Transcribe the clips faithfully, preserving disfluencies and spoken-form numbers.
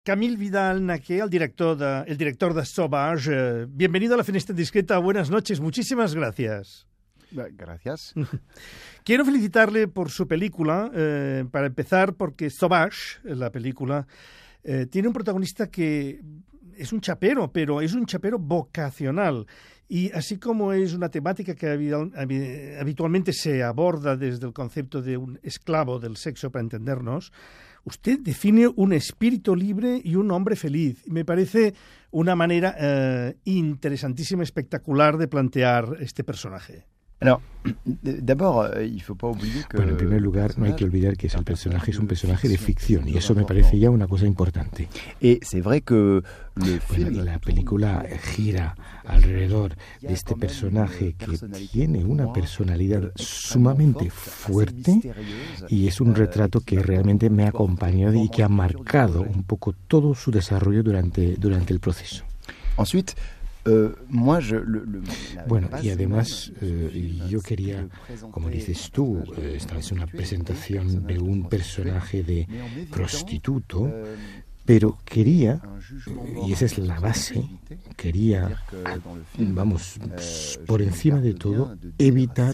Camille Vidal-Naquet, el director de, el director de Sauvage. Eh, bienvenido a La Finestra Indiscreta. Buenas noches. Muchísimas gracias. Gracias. Quiero felicitarle por su película, eh, para empezar, porque Sauvage, la película, eh, tiene un protagonista que es un chapero, pero es un chapero vocacional. Y así como es una temática que habitualmente se aborda desde el concepto de un esclavo del sexo, para entendernos, usted define un espíritu libre y un hombre feliz. Me parece una manera eh, interesantísima, espectacular de plantear este personaje. Alors, d'abord, il faut pas oublier que... Bueno, en primer lugar, no hay que olvidar que el personaje es un personaje de ficción, y eso me parece ya una cosa importante. Et c'est vrai que le film... Bueno, la película gira alrededor de este personaje que tiene una personalidad sumamente fuerte, y es un retrato que realmente me ha acompañado y que ha marcado un poco todo su desarrollo durante, durante el proceso. Ensuite, Uh, moi, je, le, le, bueno, y además eh, yo quería, como dices tú, eh, esta es una presentación de un personaje de prostituto, pero quería, y esa es la base, quería, vamos, por encima de todo, evitar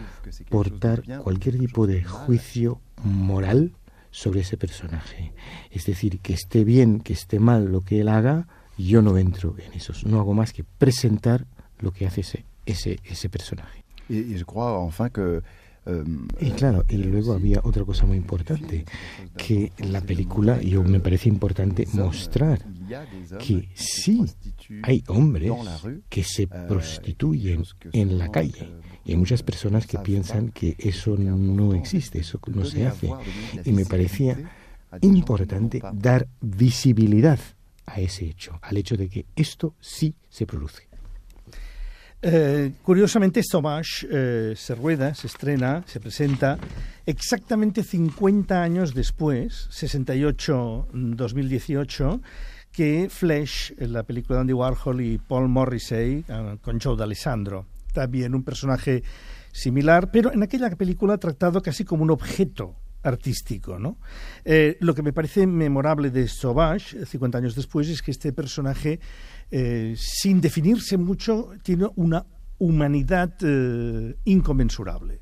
portar cualquier tipo de juicio moral sobre ese personaje. Es decir, que esté bien, que esté mal lo que él haga, yo no entro en eso, no hago más que presentar lo que hace ese, ese, ese personaje. Y, je crois, enfin, que, um, y claro, y luego había otra cosa muy importante, que en la película yo me parece importante mostrar que sí hay hombres que se prostituyen en la calle. Y hay muchas personas que piensan que eso no existe, eso no se hace. Y me parecía importante dar visibilidad a ese hecho, al hecho de que esto sí se produce. Eh, curiosamente, Sauvage eh, se rueda, se estrena, se presenta exactamente cincuenta años después, sesenta y ocho dos mil dieciocho, que Flesh, la película de Andy Warhol y Paul Morrissey, eh, con Joe D'Alessandro. También un personaje similar, pero en aquella película tratado casi como un objeto artístico, ¿no? Eh, lo que me parece memorable de Sauvage, cincuenta años después, es que este personaje, eh, sin definirse mucho, tiene una humanidad eh, inconmensurable.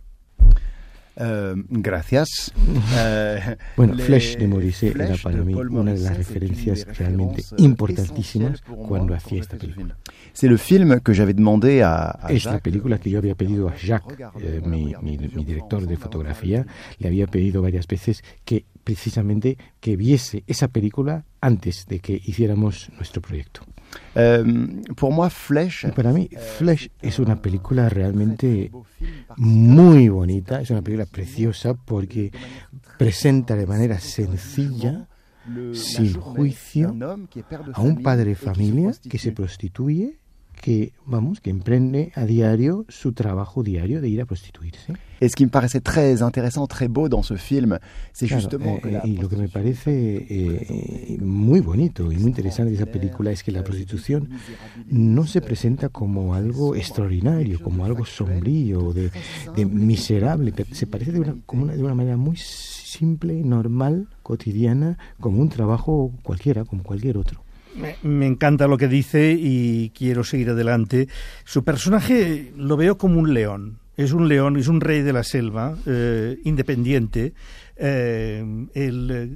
Uh, gracias. Uh, bueno, Flesh de Morrissey era para mí una de las referencias realmente importantísimas cuando hacía esta película. C'est le film que j'avais demandé a, a Es la película que yo había pedido a Jacques, eh, mi, mi, mi director de fotografía, le había pedido varias veces que precisamente que viese esa película antes de que hiciéramos nuestro proyecto. Um, pour moi, Flesh, y para mí, Flesh es una película realmente muy bonita, es una película preciosa porque presenta de manera sencilla, sin juicio, a un padre de familia que se prostituye, que, vamos, que emprende a diario su trabajo diario de ir a prostituirse. Et ce qui me paraissait très intéressant, très beau dans ce film, c'est claro, justement eh, que la y lo que me parece eh, muy bonito y muy interesante de esa película es que la prostitución no se presenta como algo extraordinario, como algo sombrío, de, de miserable, se parece de una, como una, de una manera muy simple, normal, cotidiana, como un trabajo cualquiera, como cualquier otro. Me, me encanta lo que dice y quiero seguir adelante. Su personaje lo veo como un león. Es un león, es un rey de la selva, eh, independiente. Eh, él eh,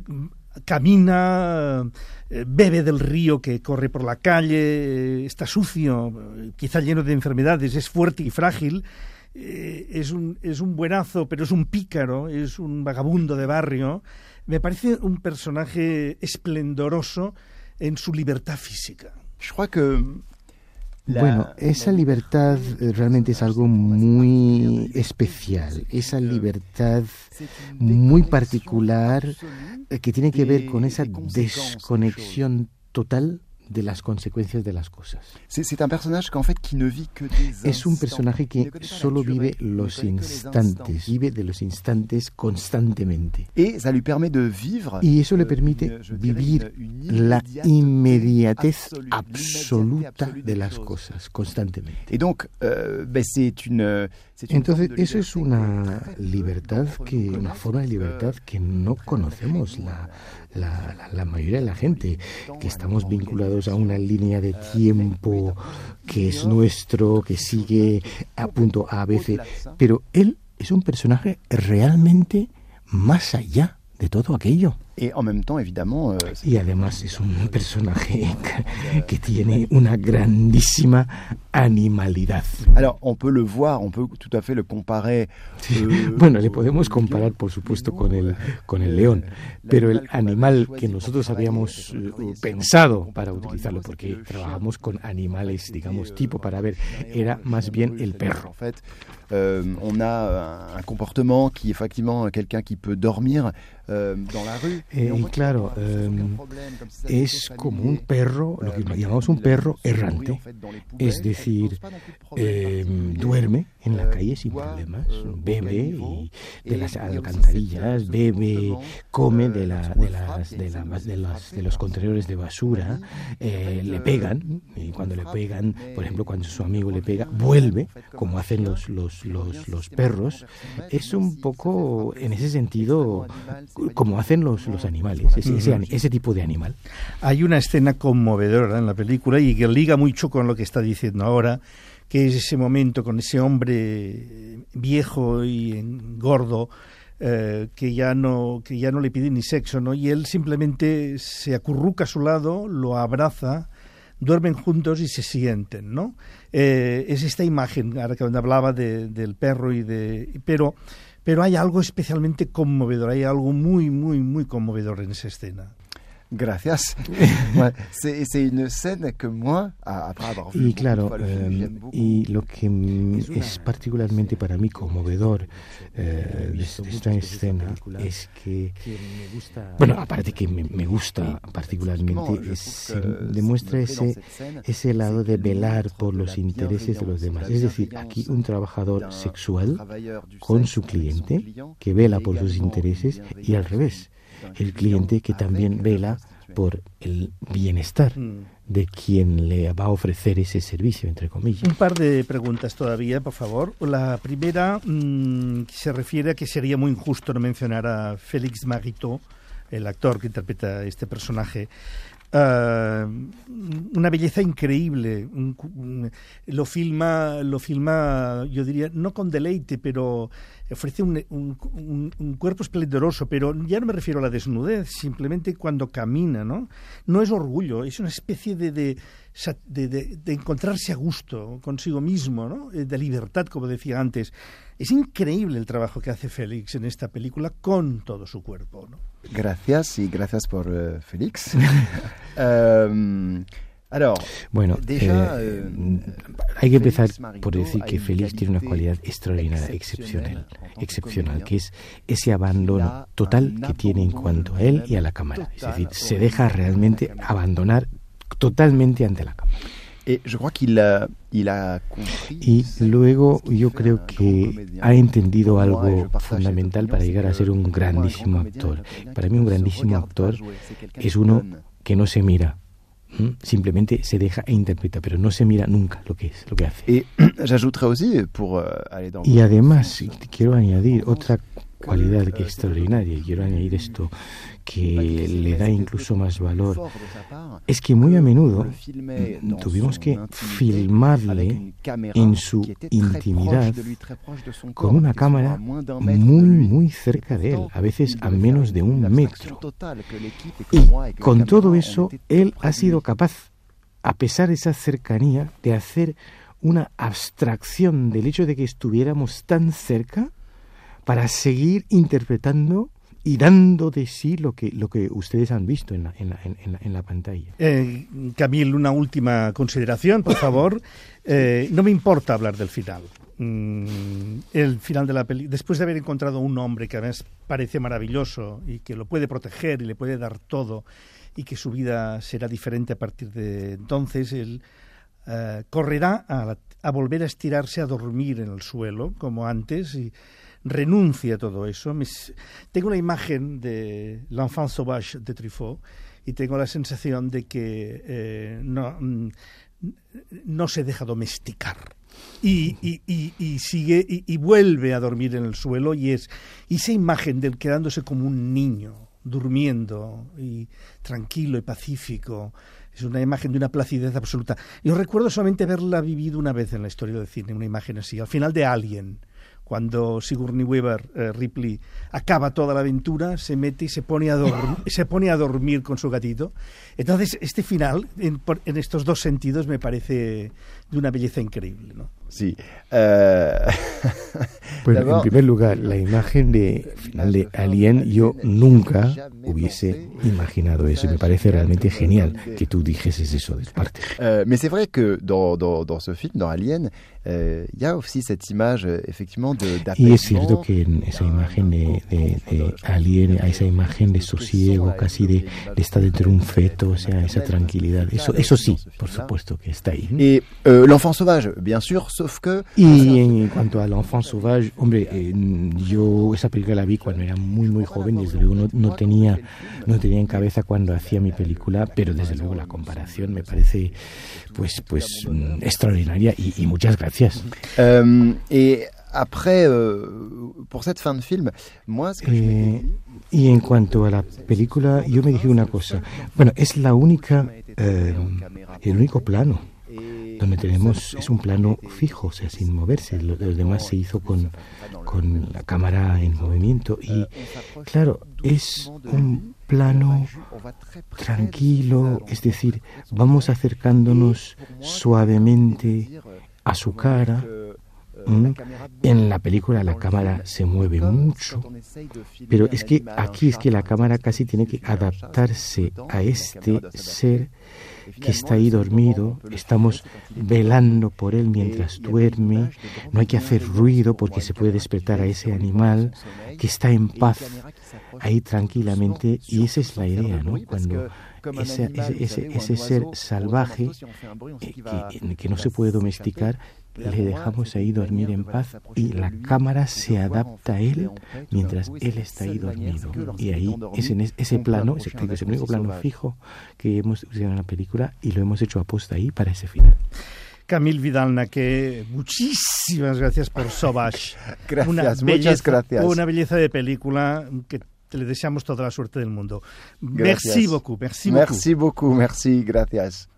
camina, eh, bebe del río que corre por la calle, eh, está sucio, eh, quizá lleno de enfermedades, es fuerte y frágil. Eh, es, un, es un buenazo, pero es un pícaro, es un vagabundo de barrio. Me parece un personaje esplendoroso en su libertad física. Je crois que la, bueno, esa libertad realmente es algo muy especial, esa libertad muy particular que tiene que ver con esa desconexión total de las consecuencias de las cosas. C'est, c'est un personnage qu'en fait qui ne vit que des Es un personaje que solo vive los instantes, vive de los instantes constantemente. Et ça lui permet de vivre. Y eso le permite vivir la inmediatez absoluta de las cosas constantemente. Et donc, euh, ben c'est une, c'est une Entonces, forme de eso es liberté una que- libertad, que, una forma de libertad que no conocemos la, la, la, la mayoría de la gente, que estamos vinculados a una línea de tiempo que es nuestro, que sigue a punto A, B, C, pero él es un personaje realmente más allá de todo aquello. Et en même temps, évidemment, euh, c'est- Y además es un personaje que, que tiene una grandísima animalidad. alors on peut le voir, on peut tout à fait le comparer. euh, Bueno, le podemos comparar, por supuesto, con el, con el león, pero el animal que nosotros habíamos eh, pensado para utilizarlo, porque trabajamos con animales, digamos, tipo para ver, era más bien el perro. En fait, euh, on a un, un comportement qui, effectivement, quelqu'un qui peut dormir euh, dans la rue. Eh, y claro, eh, es como un perro, lo que llamamos un perro errante, es decir, eh, duerme en la calle sin problemas, bebe y de las alcantarillas, bebe, come de, la, de, las, de, la, de, las, de los contenedores de basura, eh, le pegan, y cuando le pegan, por ejemplo, cuando su amigo le pega, vuelve, como hacen los, los, los, los perros. Es un poco, en ese sentido, como hacen los, los animales, ese, ese, ese tipo de animal. Hay una escena conmovedora en la película y que liga mucho con lo que está diciendo ahora, que es ese momento con ese hombre viejo y gordo eh, que ya no que ya no le pide ni sexo, ¿no? Y él simplemente se acurruca a su lado, lo abraza, duermen juntos y se sienten, ¿no? Eh, es esta imagen, ahora que hablaba de, del perro y de... Pero, pero hay algo especialmente conmovedor, hay algo muy, muy, muy conmovedor en esa escena. Gracias. Ouais, c'est, c'est une scène que moi, après avoir vu Y claro, beaucoup de fois le film, eh, j'aime beaucoup. y lo que mm, es particularmente para mí conmovedor eh, de esta- de esta escena es que, bueno, aparte que me, me gusta particularmente, es, se demuestra ese, ese lado de velar por los intereses de los demás. Es decir, aquí un trabajador sexual con su cliente que vela por sus intereses y al revés, el cliente que también vela por el bienestar de quien le va a ofrecer ese servicio, entre comillas. Un par de preguntas todavía, por favor. La primera mmm, se refiere a que sería muy injusto no mencionar a Félix Maritot, el actor que interpreta este personaje. Uh, una belleza increíble. Un, un, lo filma, lo filma, yo diría, no con deleite, pero ofrece un, un, un, un cuerpo esplendoroso, pero ya no me refiero a la desnudez, simplemente cuando camina, ¿no? No es orgullo, es una especie de, de, de, de, de encontrarse a gusto consigo mismo, ¿no? De libertad, como decía antes. Es increíble el trabajo que hace Félix en esta película con todo su cuerpo, ¿no? Gracias y gracias por uh, Félix. um, alors, bueno, déjà, eh, euh, hay que empezar Félix Maritot por decir que a une Félix tiene una qualité cualidad extraordinaria, exceptionnelle excepcional, en tant que excepcional, comédien. que es ese abandono total que tiene en cuanto a él y a la cámara. Es decir, se deja realmente abandonar totalmente ante la cámara. Et je crois qu'il a, il a compris. Y luego yo creo que ha entendido algo fundamental para llegar a ser un grandísimo actor. Para mí un grandísimo actor es uno que no se mira, ¿m? Simplemente se deja e interpreta, pero no se mira nunca lo que es, lo que hace. Et j'ajouterais aussi, pour uh, aller dans... Y además quiero añadir otra cualidad que extraordinaria, quiero añadir esto que le da incluso más valor, es que muy a menudo tuvimos que filmarle en su intimidad con una cámara muy, muy cerca de él, a veces a menos de un metro. Y con todo eso, él ha sido capaz, a pesar de esa cercanía, de hacer una abstracción del hecho de que estuviéramos tan cerca para seguir interpretando y dando de sí lo que lo que ustedes han visto en la, en la, en la, en la pantalla. Eh, Camille, una última consideración, por favor. Eh, no me importa hablar del final. Mm, el final de la película, después de haber encontrado un hombre que además parece maravilloso y que lo puede proteger y le puede dar todo, y que su vida será diferente a partir de entonces. Él uh, correrá a, la, a volver a estirarse, a dormir en el suelo, como antes, y renuncia a todo eso. Me, tengo una imagen de L'Enfant Sauvage de Truffaut y tengo la sensación de que eh, no, no se deja domesticar. Y, y, y, y sigue y, y vuelve a dormir en el suelo, y es y esa imagen del quedándose como un niño durmiendo y tranquilo y pacífico es una imagen de una placidez absoluta. Yo recuerdo solamente haberla vivido una vez en la historia del cine, una imagen así, al final de Alien, cuando Sigourney Weaver, eh, Ripley, acaba toda la aventura, se mete y se pone a, dorm- se pone a dormir con su gatito. Entonces, este final, en, en estos dos sentidos, me parece de una belleza increíble, ¿no? Sí. Uh... Bueno, en primer lugar, la imagen de final de Alien, yo nunca hubiese imaginado eso. Y me parece realmente genial que tú dijeses eso de parte. Uh, mais c'est vrai que dans, dans, dans ce film, dans Alien, il uh, y a aussi cette image, effectivement, de d'apaisement. Y es cierto que en esa imagen de, de, de Alien, a esa imagen de sosiego, casi de, de estar dentro de un feto, o sea, esa tranquilidad, eso, eso sí, por supuesto que está ahí. Et uh, l'enfant sauvage, bien sûr, sauf que... Y en cuanto a l'enfant sauvage, hombre, eh, yo esa película la vi cuando era muy, muy joven, desde luego no, no, tenía, no tenía en cabeza cuando hacía mi película, pero desde luego la comparación me parece pues, pues extraordinaria y, y muchas gracias. Um, et après, euh, pour cette fin de film, moi, ce que eh, je m'étais dit... Y en cuanto a la película, yo me dije una cosa. Bueno, es la única, eh, el único plano donde tenemos, es un plano fijo, o sea, sin moverse. Lo, lo demás se hizo con, con la cámara en movimiento. Y claro, es un plano tranquilo, es decir, vamos acercándonos suavemente a su cara. ¿Mm? En la película la cámara se mueve mucho, pero es que aquí es que la cámara casi tiene que adaptarse a este ser que está ahí dormido. Estamos velando por él mientras duerme, no hay que hacer ruido porque se puede despertar a ese animal que está en paz ahí tranquilamente, y esa es la idea, ¿no? Cuando ese, ese, ese, ese ser salvaje eh, que, que no se puede domesticar, le dejamos ahí dormir en paz y la cámara se adapta a él mientras él está ahí dormido. Y ahí es en ese plano, es el único plano fijo que hemos usado en la película y lo hemos hecho aposta ahí para ese final. Camille Vidal-Naquet, muchísimas gracias por Sauvage. Gracias, una muchas belleza, gracias. Una belleza de película que le deseamos toda la suerte del mundo. Gracias. Merci beaucoup, merci beaucoup. Merci beaucoup, merci, gracias.